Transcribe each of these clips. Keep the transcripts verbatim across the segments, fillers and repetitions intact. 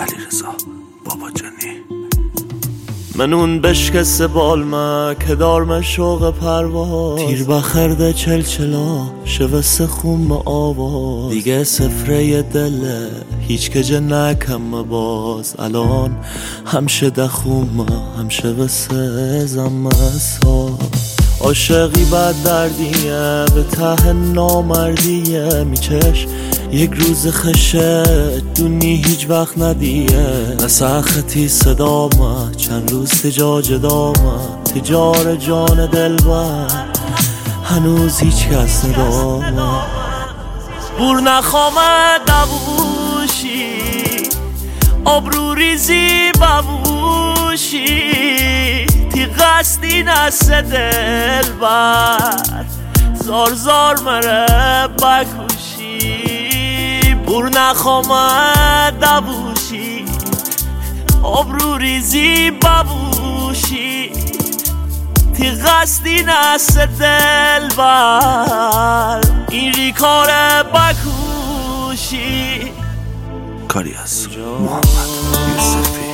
علیرضا باباجانی. من اون بشکست بالمه که دارم شوق پرواز، تیر بخرده چلچلا شوست خوم آواز، دیگه سفره دله هیچ کجه نکم باز، الان همشه دخومه همشه وسه زمسا. عاشقی بد دردیه به ته نامردیه، میچش یک روز خشه دونی هیچ وقت ندیه، نسختی صدامه چند روز تجاج دامه، تجار جان دل بر هنوز هیچ کس ندامه. بور نخوامه دووشی آبرو ریزی بووشی، تی قصدی نسه دل بر زار زار مره بکوشی. بور نخوامه دووشی آبرو ریزی بووشی، تی قصدی نسه دل بر این ریکار بکوشی. کاری از محمد یوسفی.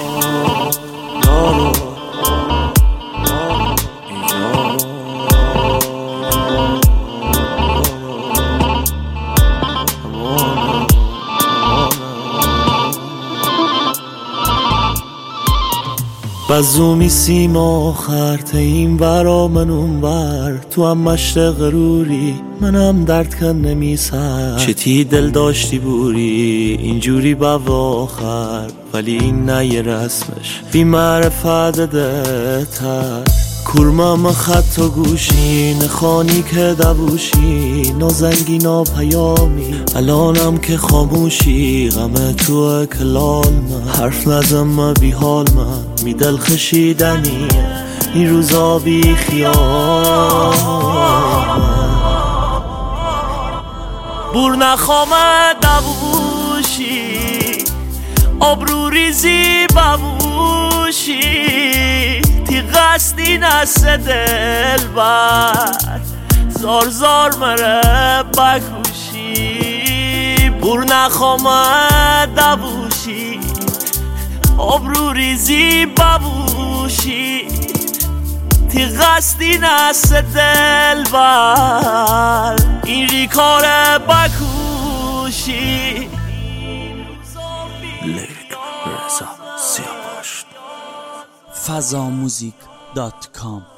بزومی سیم آخر تیم برا من اون بر، تو هم مشت غروری منم درد کن نمی سر، چتی دل داشتی بوری اینجوری با آخر، ولی این نه یه رسمش بی معرفت ده تر. کورمم خط و گوشی نخانی که دووشی، نازنگی نا پیامی الانم که خاموشی، غم تو کلال من حرف نزم بی حال من می دل خشیدنی این روزا بی خیال. بور نخوامه دووشی آبرو ریزی بووشی، تی قصدی نسه دل بر زار زار مره بکوشی. بور نخوامه دووشی آبرو ریزی بووشی، تی قصدی نسه دل بر این ریکار بکوشی. لیک رضا سیاوش. فضاموزیک دات کام